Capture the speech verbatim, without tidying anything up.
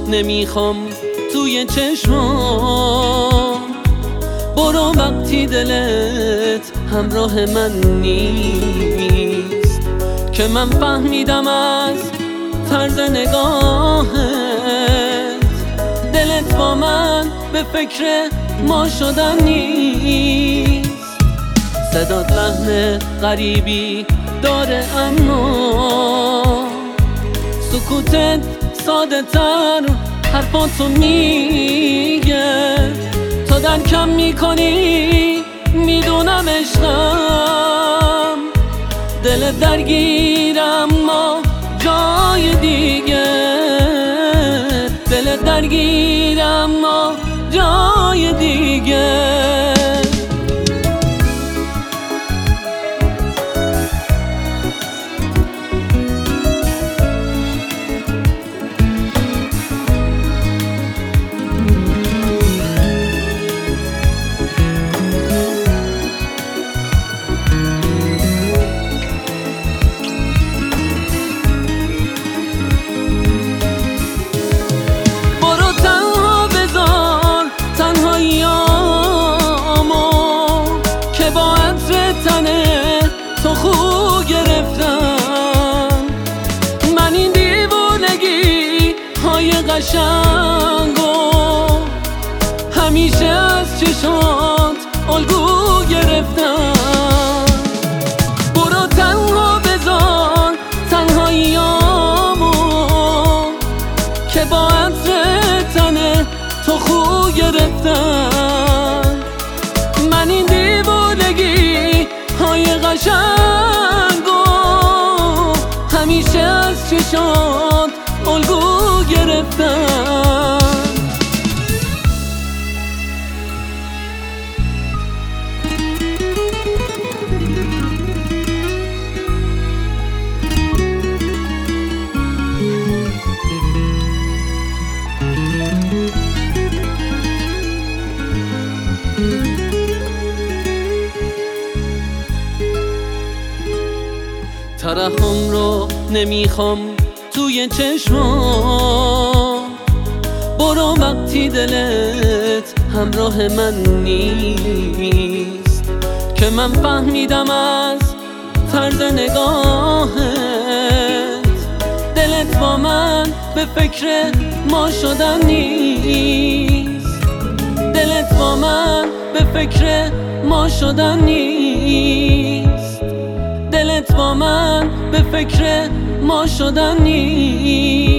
نمیخوام توی چشمام. برو وقتی دلت همراه من نیست، که من فهمیدم از طرز نگاهت دلت با من به فکر ما شدن نیست. صدات لحن غریبی داره اما سکوتت ساده تر حرفاتو میگه. تو درکم میکنی میدونم عشقم، دلت درگیر اما جای دیگه، دلت درگیر اما جای دیگه. تو خو گرفتم من این دیوونگی های قشنگو، همیشه از چشات الگو گرفتم. برو تنها بذار تنهاییامو که با عطر تنه تو خو گرفتم. من این دیوونگی های قشنگو همیشه از چشات الگو گرفتم. ترحم رو نمیخوام توی چشمام. برو وقتی دلت همراه من نیست، که من فهمیدم از طرز نگاهت دلت با من به فکر ما شدن نیست، دلت با من به فکر ما شدن نیست، دلت با من به فکر ما شدن نیست.